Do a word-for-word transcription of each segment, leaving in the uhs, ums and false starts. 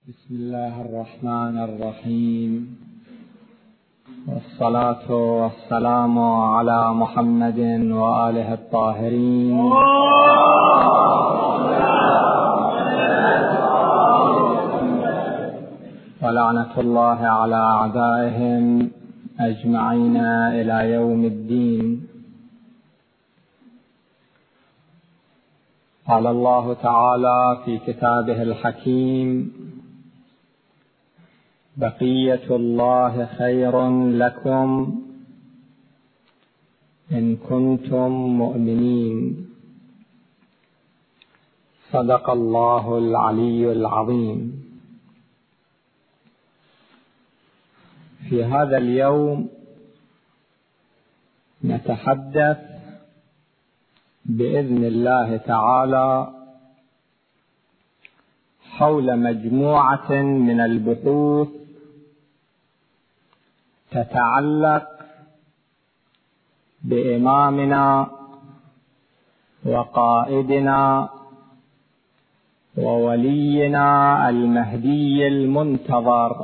بسم الله الرحمن الرحيم، والصلاة والسلام على محمد وآله الطاهرين ولعنة الله على أعدائهم أجمعين إلى يوم الدين. قال الله تعالى في كتابه الحكيم: بقية الله خير لكم إن كنتم مؤمنين. صدق الله العلي العظيم. في هذا اليوم نتحدث بإذن الله تعالى حول مجموعة من البحوث تتعلق بإمامنا وقائدنا وولينا المهدي المنتظر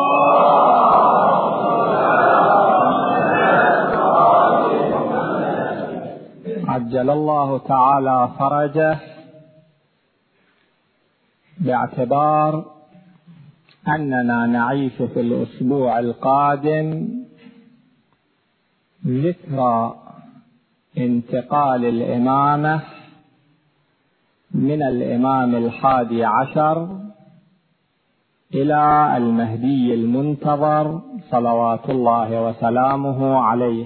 عجل الله تعالى فرجه، باعتبار أننا نعيش في الأسبوع القادم ذكرى انتقال الإمامة من الإمام الحادي عشر إلى المهدي المنتظر صلوات الله وسلامه عليه.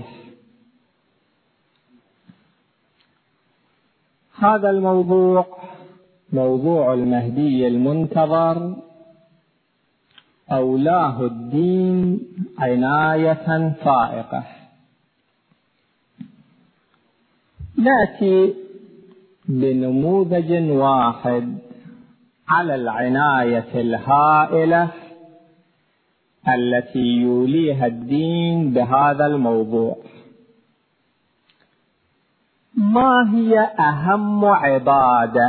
هذا الموضوع موضوع المهدي المنتظر أولاه الدين عناية فائقة. نأتي بنموذج واحد على العناية الهائلة التي يوليها الدين بهذا الموضوع. ما هي أهم عبادة،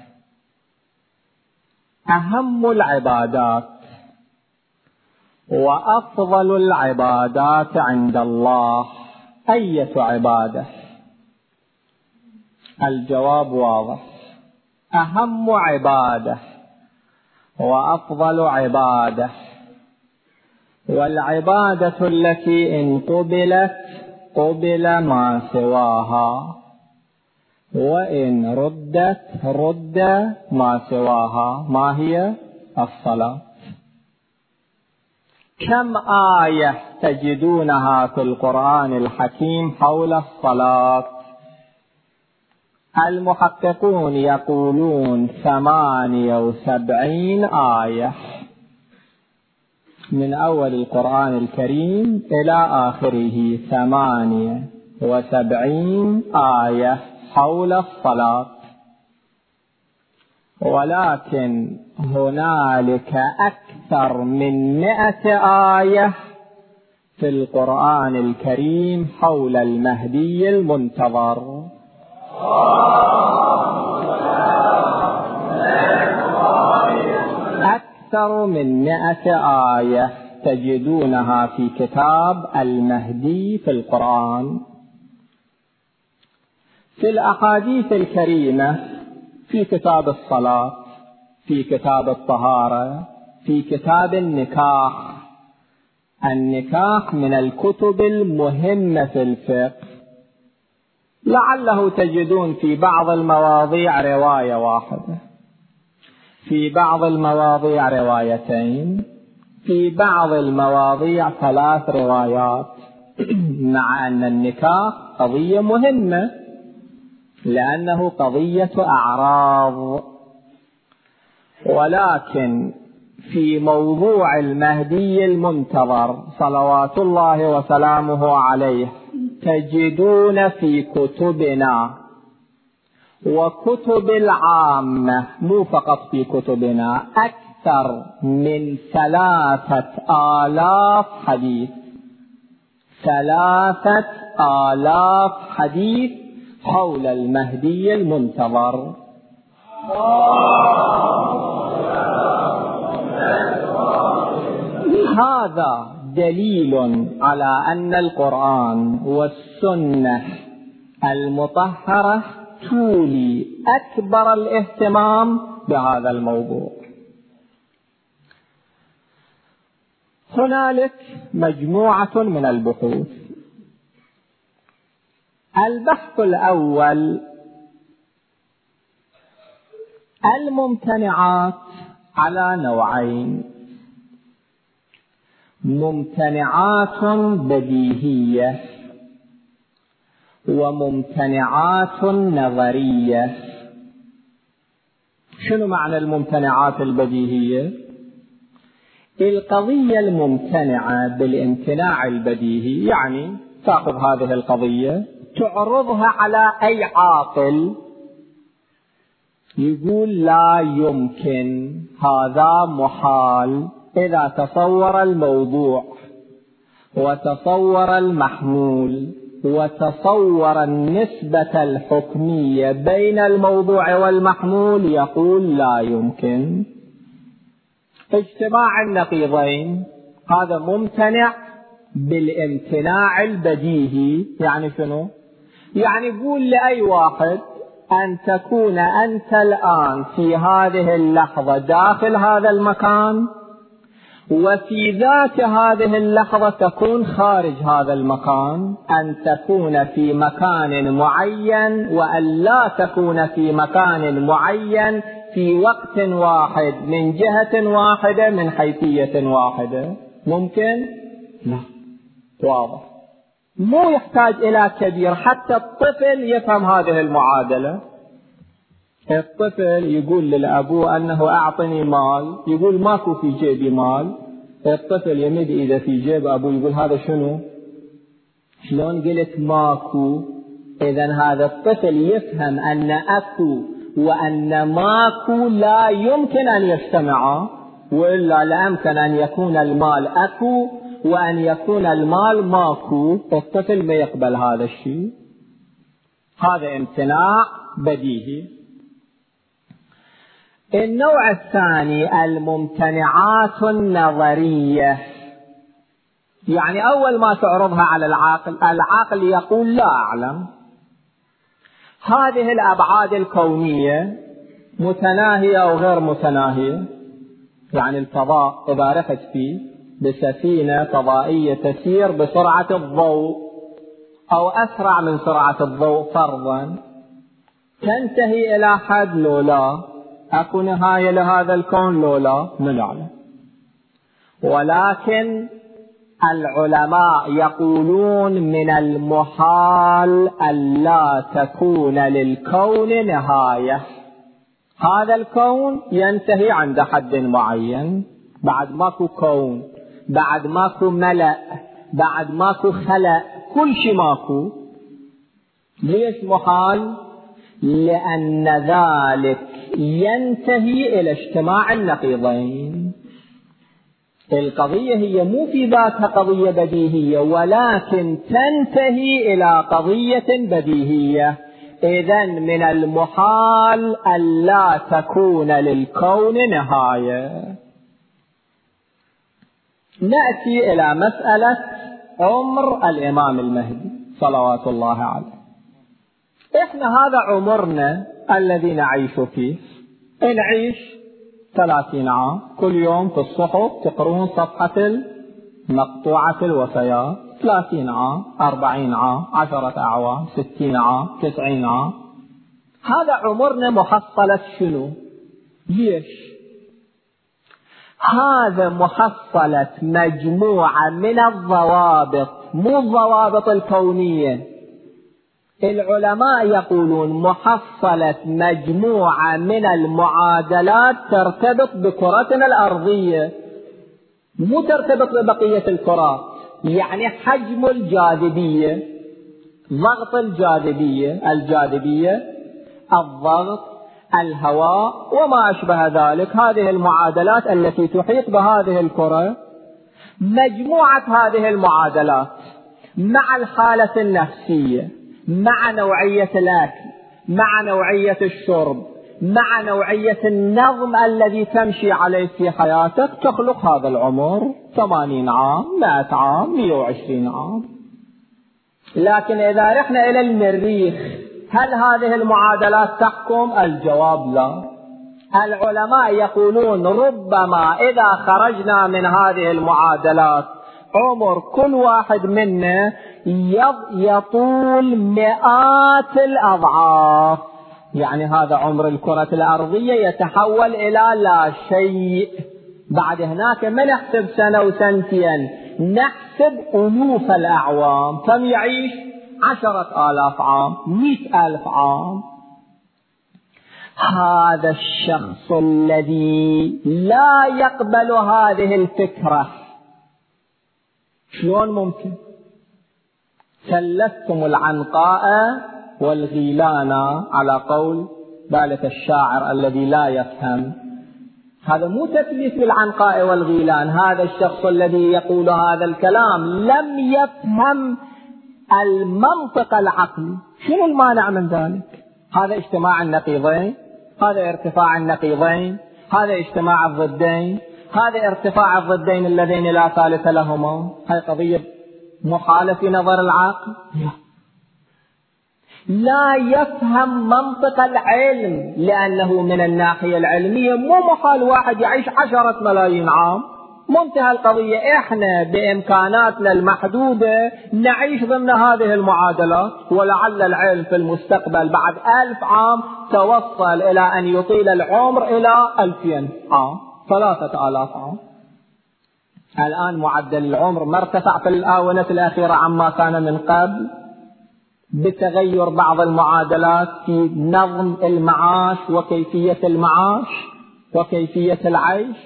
أهم العبادات وأفضل العبادات عند الله؟ أية عبادة؟ الجواب واضح: أهم عبادة وأفضل عبادة، والعبادة التي إن قبلت قبل ما سواها، وإن ردت رد ما سواها. ما هي؟ الصلاة. كم آية تجدونها في القرآن الحكيم حول الصلاة؟ المحققون يقولون ثمانية وسبعين آية، من أول القرآن الكريم إلى آخره ثمانية وسبعين آية حول الصلاة. ولكن هنالك أكثر من مئة آية في القرآن الكريم حول المهدي المنتظر. أكثر من مئة آية تجدونها في كتاب المهدي في القرآن. في الأحاديث الكريمة في كتاب الصلاة، في كتاب الطهارة، في كتاب النكاح. النكاح من الكتب المهمة في الفقه، لعله تجدون في بعض المواضيع رواية واحدة، في بعض المواضيع روايتين، في بعض المواضيع ثلاث روايات، مع أن النكاح قضية مهمة لأنه قضية أعراض. ولكن في موضوع المهدي المنتظر صلوات الله وسلامه عليه تجدون في كتبنا وكتب العامة، مو فقط في كتبنا، أكثر من ثلاثة آلاف حديث، ثلاثة آلاف حديث حول المهدي المنتظر. هذا دليل على أن القرآن والسنة المطهرة تولي أكبر الاهتمام بهذا الموضوع. هنالك مجموعة من البحوث. البحث الأول: الممتنعات على نوعين: ممتنعات بديهية وممتنعات نظرية. شنو معنى الممتنعات البديهية؟ القضية الممتنعة بالامتناع البديهي يعني تأخذ هذه القضية تعرضها على أي عاقل يقول لا يمكن، هذا محال. إذا تصور الموضوع وتصور المحمول وتصور النسبة الحكمية بين الموضوع والمحمول يقول لا يمكن. اجتماع النقيضين هذا ممتنع بالامتناع البديهي. يعني شنو؟ يعني يقول لأي واحد أن تكون أنت الآن في هذه اللحظة داخل هذا المكان، وفي ذات هذه اللحظة تكون خارج هذا المكان، أن تكون في مكان معين وأن لا تكون في مكان معين في وقت واحد من جهة واحدة من حيثية واحدة. ممكن؟ لا. واضح. مو يحتاج إلى كبير، حتى الطفل يفهم هذه المعادلة. الطفل يقول للأبو أنه أعطني مال، يقول ماكو في جيبي مال. الطفل يمد إذا في جيب أبو يقول هذا شنو؟ شلون قلت ماكو؟ إذن هذا الطفل يفهم أن أكو وأن ماكو لا يمكن أن يجتمعا، وإلا لا يمكن أن يكون المال أكو وأن يكون المال ماكو. الطفل ما يقبل هذا الشيء. هذا امتناع بديهي. النوع الثاني الممتنعات النظرية. يعني أول ما تعرضها على العاقل، العاقل يقول لا أعلم. هذه الأبعاد الكونية متناهية أو غير متناهية. يعني الفضاء إذا رحت فيه بسفينة فضائية تسير بسرعة الضوء أو أسرع من سرعة الضوء فرضا، تنتهي إلى حد لو لا؟ أكو نهاية لهذا الكون لو لا؟ من يعلم. ولكن العلماء يقولون من المحال ألا تكون للكون نهاية. هذا الكون ينتهي عند حد معين، بعد ماكو كون، بعد ماكو ملأ، بعد ماكو خلق، كل شيء ماكو. ليش محال؟ لأن ذلك ينتهي إلى اجتماع النقيضين. القضية هي مو في ذاتها قضية بديهية، ولكن تنتهي إلى قضية بديهية. إذن من المحال ألا تكون للكون نهاية. نأتي إلى مسألة عمر الإمام المهدي صلوات الله عليه. إحنا هذا عمرنا الذي نعيش فيه. نعيش ثلاثين عام، كل يوم في الصحف تقرون صفحة مقطوعة الوفيات. ثلاثين عام، أربعين عام، عشرة أعوام، ستين عام، تسعين عام. هذا عمرنا محصلة شنو؟ ليش؟ هذا محصلة مجموعة من الضوابط، مو الضوابط الكونية. العلماء يقولون محصلة مجموعة من المعادلات ترتبط بكرتنا الأرضية، مو ترتبط ببقية الكرات. يعني حجم الجاذبية، ضغط الجاذبية، الجاذبية، الضغط، الهواء وما أشبه ذلك. هذه المعادلات التي تحيط بهذه الكرة، مجموعة هذه المعادلات مع الحالة النفسية، مع نوعية الأكل، مع نوعية الشرب، مع نوعية النظم الذي تمشي عليه في حياتك تخلق هذا العمر ثمانين عام، مئة عام، مئة وعشرين عام. لكن إذا رحنا إلى المريخ هل هذه المعادلات تحكم؟ الجواب لا. العلماء يقولون ربما إذا خرجنا من هذه المعادلات عمر كل واحد منا يطول مئات الأضعاف، يعني هذا عمر الكرة الأرضية يتحول إلى لا شيء. بعد هناك ما نحسب سنة وسنتين، نحسب ألوف الأعوام. كم يعيش؟ عشرة آلاف عام، مئة ألف عام. هذا الشخص الذي لا يقبل هذه الفكرة شلون ممكن؟ ثلثتم العنقاء والغيلان على قول ذلك الشاعر الذي لا يفهم. هذا مو تثليث بالعنقاء والغيلان، هذا الشخص الذي يقول هذا الكلام لم يفهم المنطق العقلي. شنو المانع من ذلك؟ هذا اجتماع النقيضين، هذا ارتفاع النقيضين، هذا اجتماع الضدين، هذا ارتفاع الضدين اللذين لا ثالث لهما. هذه قضية محالة في نظر العقل. لا يفهم منطق العلم، لأنه من الناحية العلمية مو محال واحد يعيش عشرة ملايين عام. منتهى القضية إحنا بإمكاناتنا المحدودة نعيش ضمن هذه المعادلات، ولعل العلم في المستقبل بعد ألف عام توصل إلى أن يطيل العمر إلى ألفين عام، ثلاثة آلاف عام. الآن معدل العمر ما ارتفع في الآونة الأخيرة عما كان من قبل بتغير بعض المعادلات في نظم المعاش وكيفية المعاش وكيفية العيش.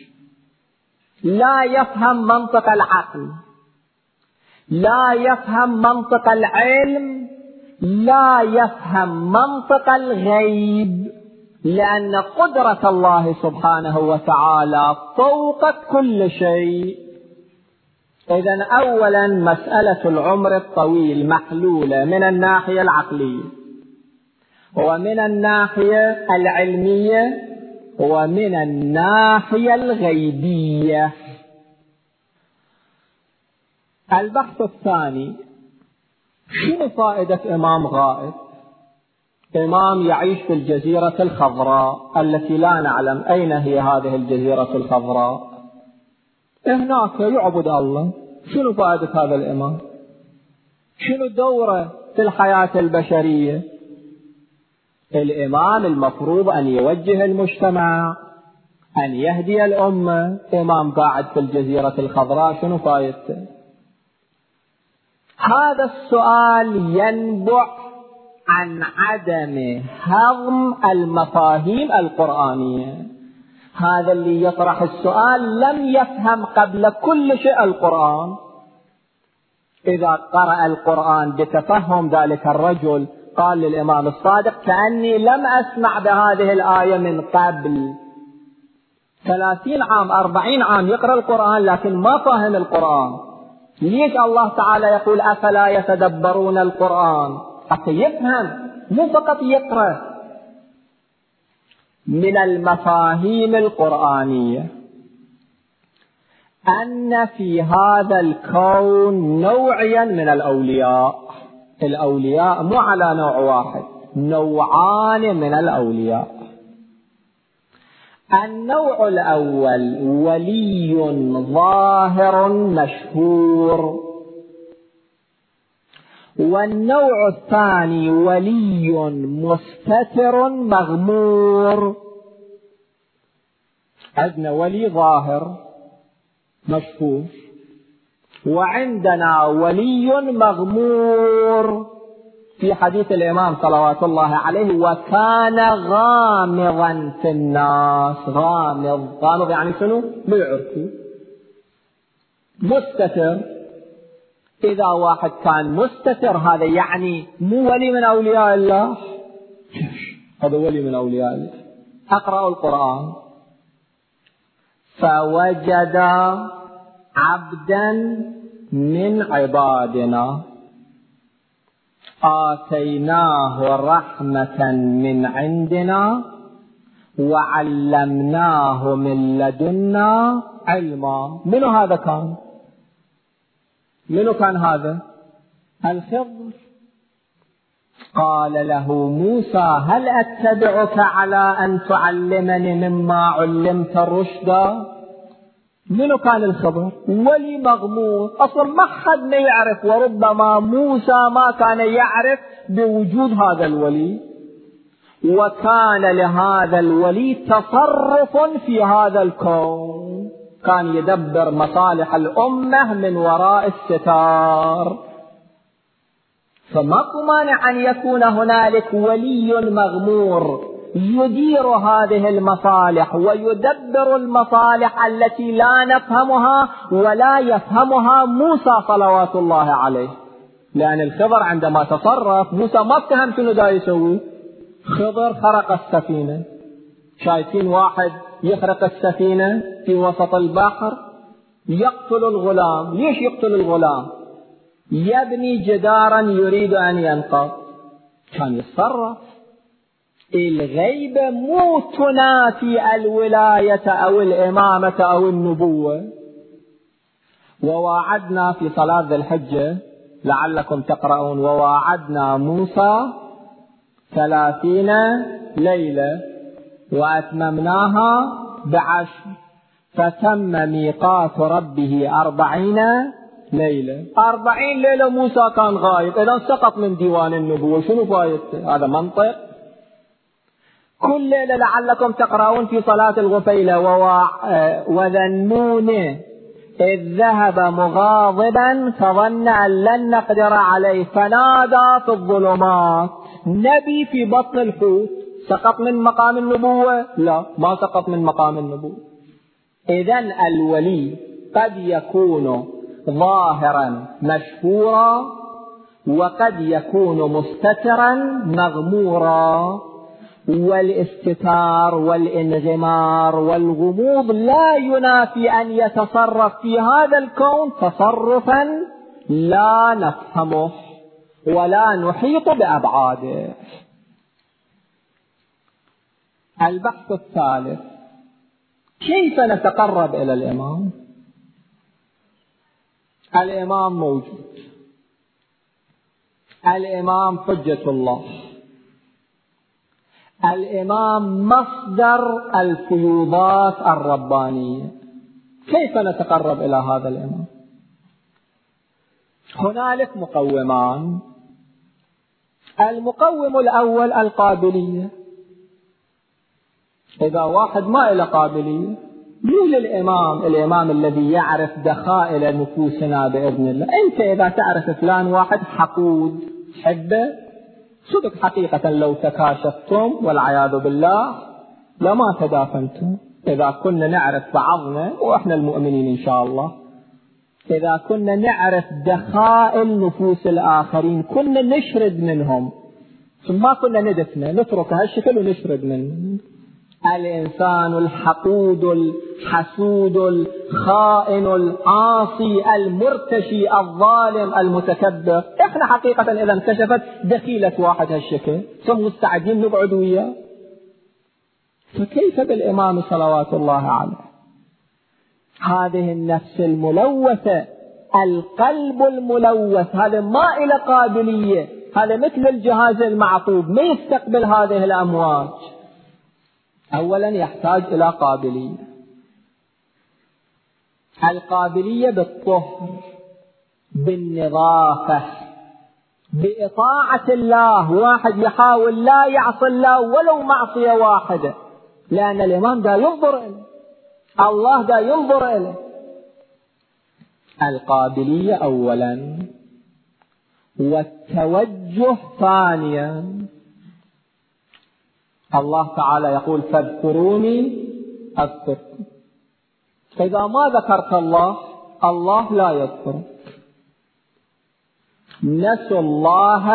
لا يفهم منطق العقل، لا يفهم منطق العلم، لا يفهم منطق الغيب، لأن قدرة الله سبحانه وتعالى فوق كل شيء. إذن أولا مسألة العمر الطويل محلولة من الناحية العقلية ومن الناحية العلمية ومن الناحية الغيبية. البحث الثاني، شنو فائدة إمام غائب؟ إمام يعيش في الجزيرة الخضراء التي لا نعلم أين هي هذه الجزيرة الخضراء، هناك يعبد الله. شنو فائدة هذا الإمام؟ شنو دوره في الحياة البشرية؟ الإمام المفروض أن يوجه المجتمع، أن يهدي الأمة. إمام قاعد في الجزيرة الخضراء شنو فائدته؟ هذا السؤال ينبع عن عدم هضم المفاهيم القرآنية. هذا اللي يطرح السؤال لم يفهم قبل كل شيء القرآن. إذا قرأ القرآن بتفهم ذلك الرجل قال للإمام الصادق كأني لم أسمع بهذه الآية من قبل. ثلاثين عام أربعين عام يقرأ القرآن لكن ما فاهم القرآن. ليش الله تعالى يقول أفلا يتدبرون القرآن؟ حتى يفهم، مو فقط يقرأ. من المفاهيم القرآنية أن في هذا الكون نوعيا من الأولياء. الأولياء مو على نوع واحد، نوعان من الأولياء. النوع الأول ولي ظاهر مشهور، والنوع الثاني ولي مستتر مغمور. عندنا ولي ظاهر مشهور، وعندنا ولي مغمور. في حديث الإمام صلوات الله عليه وكان غامضا في الناس. غامض، غامض يعني شنو؟ بالعرف. مستتر، إذا واحد كان مستتر هذا يعني مو ولي من أولياء الله، هذا ولي من أولياء الله. أقرأ القرآن فوجد عبدا من عبادنا آتيناه رحمة من عندنا وعلمناه من لدنا علما. منو هذا كان؟ منو كان هذا؟ الخضر. قال له موسى هل أتبعك على أن تعلمني مما علمت رشدا؟ منو كان الخضر؟ ولي مغمور، أصلا ما حد ما يعرف، وربما موسى ما كان يعرف بوجود هذا الولي، وكان لهذا الولي تصرف في هذا الكون، كان يدبر مصالح الأمة من وراء الستار. فماكو مانع أن يكون هنالك ولي مغمور يدير هذه المصالح ويدبر المصالح التي لا نفهمها ولا يفهمها موسى صلوات الله عليه. لأن الخضر عندما تصرف موسى ما فهم شنو دا يسوي. خضر خرق السفينة، شايفين واحد يخرق السفينة في وسط البحر يقتل الغلام. ليش يقتل الغلام؟ يبني جدارا يريد أن ينقض. كان يتصرف. الغيبة مو تنافي الولاية أو الإمامة أو النبوة. وواعدنا في صلاة ذي الحجة لعلكم تقرؤون وواعدنا موسى ثلاثين ليلة وأتممناها بعشر فتم ميقات ربه أربعين ليلة. أربعين ليلة موسى كان غايب، إذا سقط من ديوان النبوة. شنو فايدته؟ هذا منطق؟ كل ليلة لعلكم تقرؤون في صلاة الغفيلة وذا النون إذ ذهب مغاضبا فظن أن لن نقدر عليه فنادى في الظلمات. نبي في بطن الحوت سقط من مقام النبوة؟ لا، ما سقط من مقام النبوة. إذن الولي قد يكون ظاهرا مشهورا وقد يكون مستترا مغمورا، والاستتار والانغمار والغموض لا ينافي أن يتصرف في هذا الكون تصرفا لا نفهمه ولا نحيط بأبعاده. البحث الثالث: كيف نتقرب إلى الإمام؟ الإمام موجود، الإمام حجة الله، الإمام مصدر الفيوضات الربانية. كيف نتقرب إلى هذا الإمام؟ هنالك مقومان. المقوم الأول القابلية. إذا واحد ما إلى قابلية مو للإمام، الإمام الذي يعرف دخائل نفوسنا بإذن الله. أنت إذا تعرف فلان واحد حقود حبه صدق حقيقة لو تكاشفتم والعياذ بالله لما تدافنتم. إذا كنا نعرف بعضنا وإحنا المؤمنين إن شاء الله، إذا كنا نعرف دخائل نفوس الآخرين كنا نشرد منهم، ثم كنا ندفنه نترك هالشكل ونشرد منه. الإنسان الحقود الحسود الخائن العاصي المرتشي الظالم المتكبر، إحنا حقيقة إذا انكشفت دخيلة واحد هالشكل ثم مستعدين نقعد وياه. فكيف بالإمام صلوات الله عليه؟ هذه النفس الملوثة، القلب الملوث، هذا ما إلى قابلية، هذا مثل الجهاز المعطوب ما يستقبل هذه الأمواج. أولا يحتاج إلى قابلية. القابلية بالطهر، بالنظافة، بإطاعة الله. واحد يحاول لا يعصي الله ولو معصية واحدة، لأن الإمام دا ينظر إليه، الله دا ينظر إليه. القابلية أولا، والتوجه ثانيا. الله تعالى يقول فاذكروني أذكركم. إذا ما ذكرت الله الله لا يذكرك. نسوا الله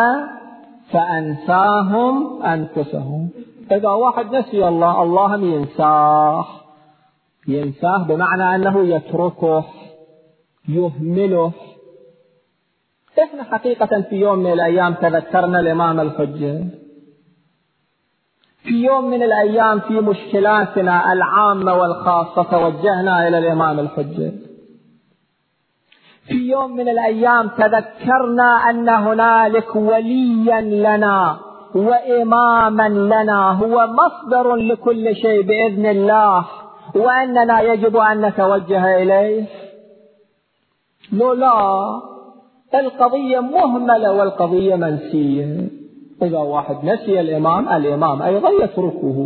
فأنساهم أنفسهم. إذا واحد نسي الله الله ينساه، ينساه بمعنى أنه يتركه يهمله. إحنا حقيقة في يوم من الأيام تذكرنا الإمام الحجة، في يوم من الأيام في مشكلاتنا العامة والخاصة توجهنا إلى الإمام الحجة. في يوم من الأيام تذكرنا أن هنالك وليا لنا وإماما لنا هو مصدر لكل شيء بإذن الله، وأننا يجب أن نتوجه إليه. لولا القضية مهملة والقضية منسية. إذا واحد نسي الإمام، الإمام أيضا يتركه.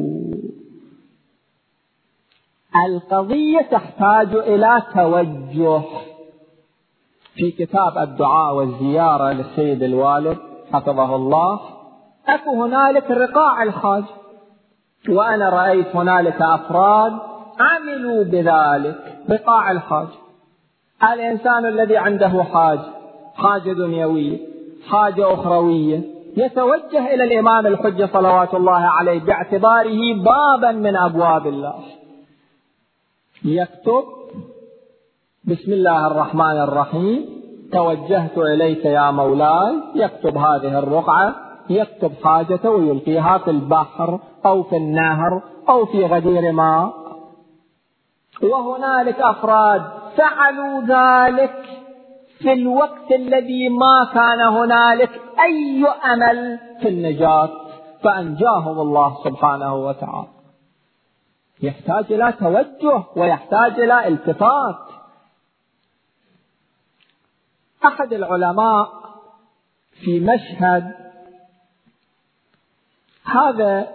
القضية تحتاج إلى توجه. في كتاب الدعاء والزيارة للسيد الوالد حفظه الله أكو هنالك رقاع الحاج، وأنا رأيت هنالك أفراد عملوا بذلك. رقاع الحاج، الإنسان الذي عنده حاج، حاجة دنيوية، حاجة أخروية، يتوجه إلى الإمام الحجة صلوات الله عليه باعتباره بابا من أبواب الله. يكتب: بسم الله الرحمن الرحيم، توجهت إليك يا مولاي. يكتب هذه الرقعة، يكتب حاجته ويلقيها في البحر أو في النهر أو في غدير ماء. وهنالك أفراد فعلوا ذلك في الوقت الذي ما كان هنالك أي أمل في النجاة، فأنجاهم الله سبحانه وتعالى. يحتاج إلى توجه ويحتاج إلى التفات. أحد العلماء في مشهد هذا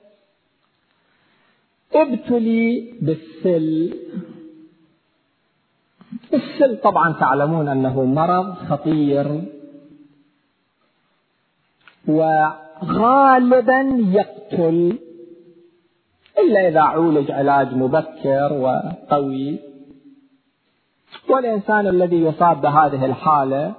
ابتلي بالسل. السل طبعا تعلمون أنه مرض خطير وغالبا يقتل إلا إذا عولج علاج مبكر وقوي. والإنسان الذي يصاب بهذه الحالة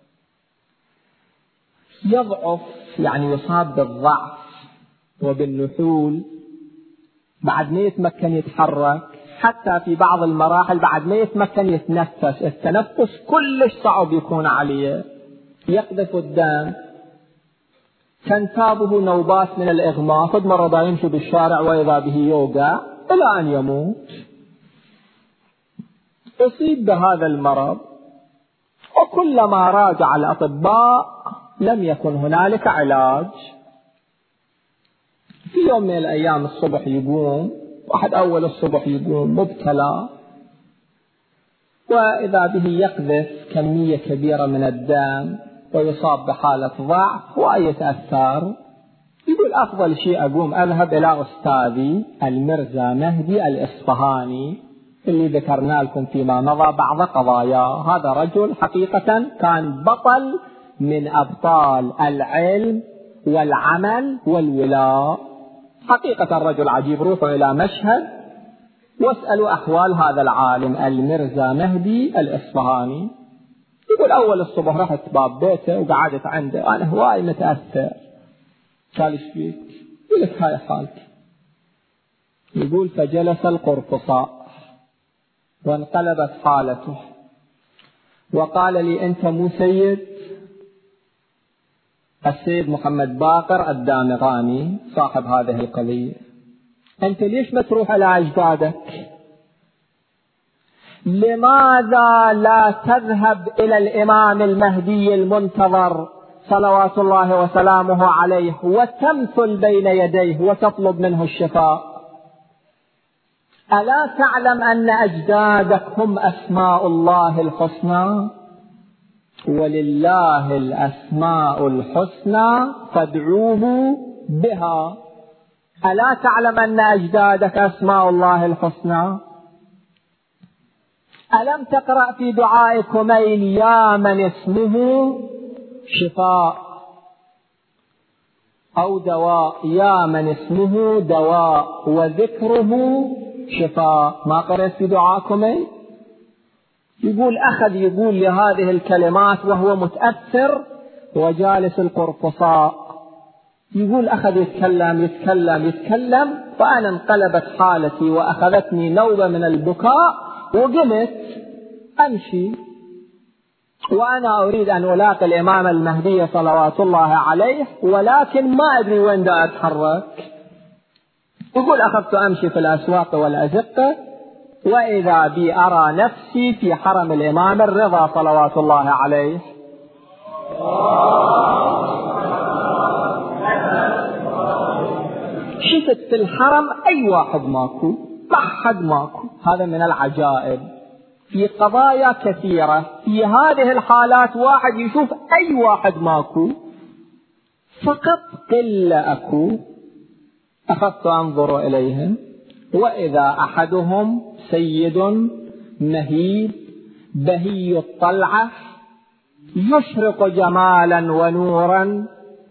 يضعف، يعني يصاب بالضعف وبالنحول، بعد ما يتمكن يتحرك، حتى في بعض المراحل بعد ما يتمكن يتنفس. التنفس كلش صعب يكون عليه، يقذف الدم، تنتابه نوبات من الإغماء. قد مرة يمشي بالشارع وإذا به يوقع إلى أن يموت. أصيب بهذا المرض، وكلما راجع الأطباء لم يكن هنالك علاج. في يوم من الأيام الصبح يقوم واحد، أول الصبح يقوم مبتلى، وإذا به يقذف كمية كبيرة من الدم ويصاب بحالة ضعف ويتأثر. يقول أفضل شيء أقوم أذهب إلى أستاذي المرزا مهدي الإصفهاني اللي ذكرنا لكم فيما مضى بعض قضايا. هذا رجل حقيقة كان بطل من أبطال العلم والعمل والولاء. حقيقة الرجل عجيب. روحوا إلى مشهد واسألوا أحوال هذا العالم المرزا مهدي الإصفهاني. يقول أول الصبح رحت باب بيته وقعدت عنده، أنا هواي متأثر. قال ايش فيك؟ يقول لك هاي حالتي. يقول فجلس القرفصاء وانقلبت حالته وقال لي: أنت مو سيد السيد محمد باقر الدامغاني صاحب هذه القضية، أنت ليش ما تروح على أجدادك؟ لماذا لا تذهب إلى الإمام المهدي المنتظر صلوات الله وسلامه عليه وتمثل بين يديه وتطلب منه الشفاء؟ ألا تعلم أن أجدادك هم أسماء الله الحسنى؟ ولله الأسماء الحسنى فادعوه بها. ألا تعلم أن أجدادك أسماء الله الحسنى؟ ألم تقرأ في دعاء كميل: يا من اسمه شفاء أو دواء، يا من اسمه دواء وذكره شفاء؟ ما قرأت في دعاء كميل؟ يقول أخذ يقول لهذه الكلمات وهو متأثر وجالس القرفصاء. يقول أخذ يتكلم يتكلم يتكلم فأنا انقلبت حالتي وأخذتني نوبة من البكاء وقمت أمشي وأنا أريد أن ألاقي الإمام المهدي صلوات الله عليه، ولكن ما أدري وين دا أتحرك. يقول أخذت أمشي في الأسواق والأزقة وإذا بي أرى نفسي في حرم الإمام الرضا صلوات الله عليه. شفت في الحرم أي واحد ماكو، ما حد ماكو. هذا من العجائب في قضايا كثيرة. في هذه الحالات واحد يشوف أي واحد ماكو، فقط قلة أكو. أخذت أنظر إليهم وإذا أحدهم سيد مهيب بهي الطلعة يشرق جمالا ونورا،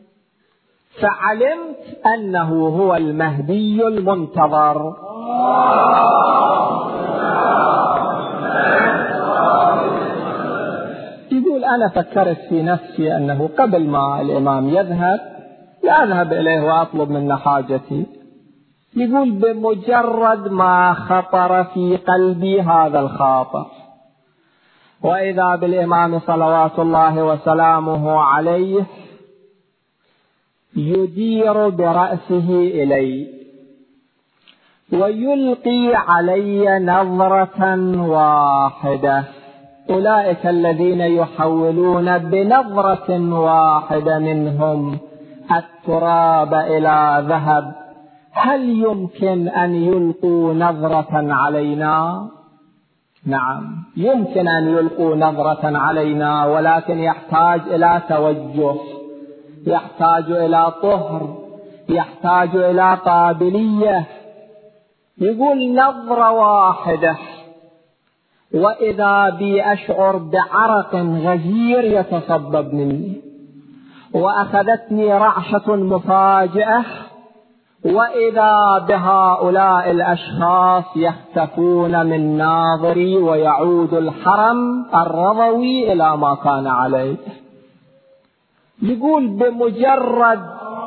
فعلمت أنه هو المهدي المنتظر. يقول أنا فكرت في نفسي أنه قبل ما الإمام يذهب لا أذهب إليه وأطلب منه حاجتي. يقول بمجرد ما خطر في قلبي هذا الخاطر وإذا بالإمام صلوات الله وسلامه عليه يدير برأسه إلي ويلقي علي نظرة واحدة. أولئك الذين يحولون بنظرة واحدة منهم التراب إلى ذهب، هل يمكن أن يلقوا نظرة علينا؟ نعم يمكن أن يلقوا نظرة علينا، ولكن يحتاج إلى توجه، يحتاج إلى طهر، يحتاج إلى قابلية. يقول نظرة واحدة وإذا بي أشعر بعرق غزير يتصبب مني، وأخذتني رعشة مفاجئة، وإذا بهؤلاء الأشخاص يختفون من ناظري ويعود الحرم الرضوي إلى ما كان عليه. يقول بمجرد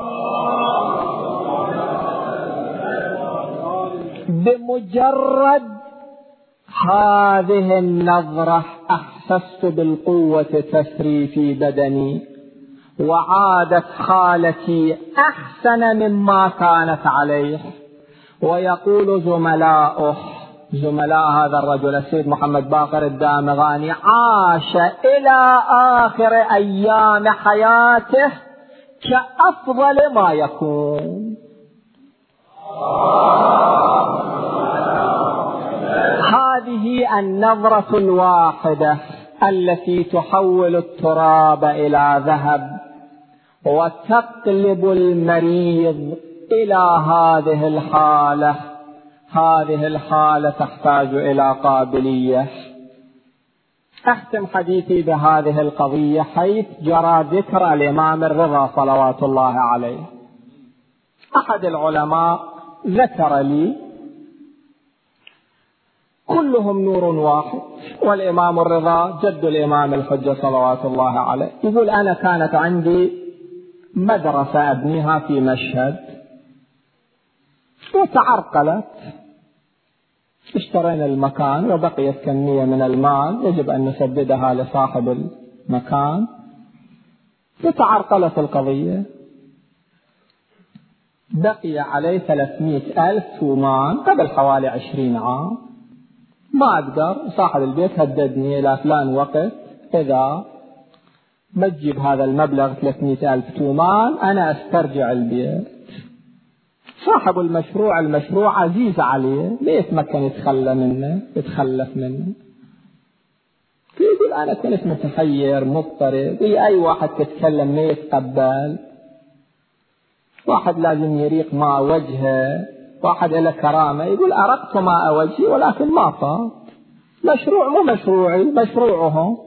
بمجرد هذه النظرة أحسست بالقوة تسري في بدني، وعادت حالتي أحسن مما كانت عليه. ويقول زملاؤه، زملاء هذا الرجل السيد محمد باقر الدامغاني، عاش إلى آخر أيام حياته كأفضل ما يكون. هذه النظرة الواحدة التي تحول التراب إلى ذهب وتقلب المريض إلى هذه الحالة. هذه الحالة تحتاج إلى قابلية. أختم حديثي بهذه القضية حيث جرى ذكر الإمام الرضا صلوات الله عليه. أحد العلماء ذكر لي كلهم نور واحد، والإمام الرضا جد الإمام الحجة صلوات الله عليه. يقول أنا كانت عندي مدرسة أبنيها في مشهد وتعرقلت، اشترينا المكان وبقيت كمية من المال يجب أن نسددها لصاحب المكان، وتعرقلت القضية. بقي عليه ثلاثمائة ألف تومان قبل حوالي عشرين عام. ما أقدر، صاحب البيت هددني إلى فلان وقت إذا ما تجيب هذا المبلغ ثلاثمائة ألف تومان أنا أسترجع البيت. صاحب المشروع المشروع عزيز عليه، لا يتمكن يتخلى منه يتخلف منه. يقول أنا كنت متحير مضطرب، أي واحد تتكلم ما يتقبل، واحد لازم يريق ماء وجهه، واحد له كرامة. يقول أرقت ماء وجهي ولكن ما فات، مشروع مو مشروعي مشروعهم.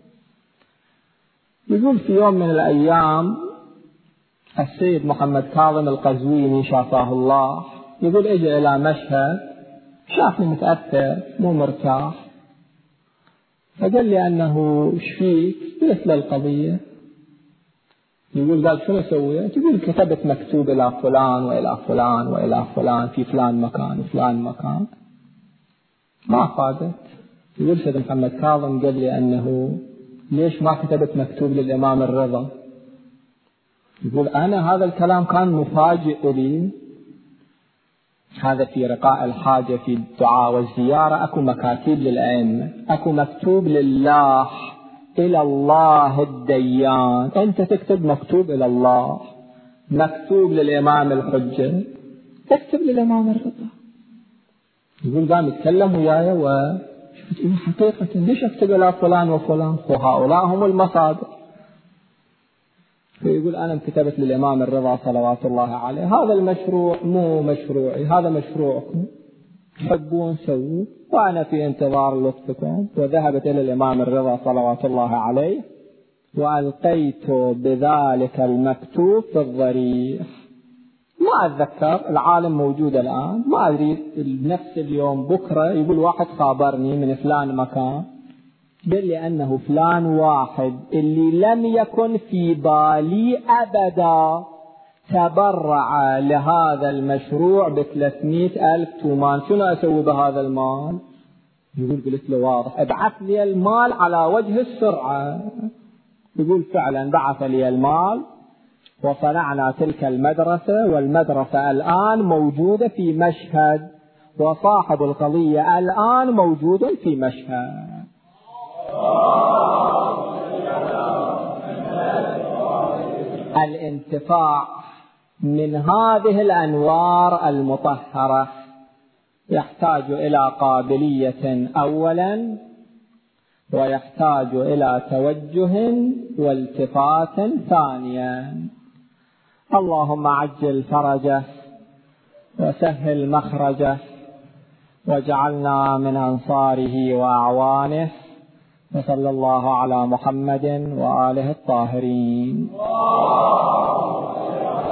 يقول في يوم من الأيام السيد محمد كاظم القزويني شافاه الله، يقول اجى إلى مشهد، شافني متأثر مو مرتاح، فقال لي أنه شفيك؟ قلت له القضية. يقول قال شنو سويت؟ يقول كتبت مكتوب إلى فلان وإلى فلان وإلى فلان في فلان مكان وفلان مكان، ما فادت. يقول سيد محمد كاظم قال لي أنه ليش ما كتبت مكتوب للإمام الرضا؟ يقول أنا هذا الكلام كان مفاجئ لي، هذا في رقاء الحاجة في الدعاء والزيارة. أكو مكاتيب للأئمة، أكو مكتوب لله إلى الله الديان، أنت تكتب مكتوب إلى الله، مكتوب للإمام الحجة، تكتب للإمام الرضا. يقول قام يتكلم وياي وشفت إيه حقيقة ليش أكتب إلى فلان وفلان، وهؤلاء هم المصادر. فيقول أنا كتبت للإمام الرضا صلوات الله عليه، هذا المشروع مو مشروعي، هذا مشروعكم، تحبون سووا، وأنا في انتظار لطفكم. وذهبت إلى الإمام الرضا صلوات الله عليه وألقيت بذلك المكتوب في الضريح. ما أتذكر، العالم موجود الآن، ما أدري نفس اليوم بكرة يقول واحد خابرني من فلان مكان، قال لي أنه فلان واحد اللي لم يكن في بالي أبدا تبرع لهذا المشروع بثلاثمائة ألف تومان، شنو أسوي بهذا المال؟ يقول قلت له واضح، ابعث لي المال على وجه السرعة. يقول فعلا بعث لي المال وصنعنا تلك المدرسة، والمدرسة الآن موجودة في مشهد، وصاحب القضية الآن موجود في مشهد. الانتفاع من هذه الأنوار المطهرة يحتاج إلى قابلية أولا، ويحتاج إلى توجه والتفات ثانيا. اللهم عجل فرجه وسهل مخرجه، واجعلنا من أنصاره وأعوانه، وصلى الله على محمد وآله الطاهرين.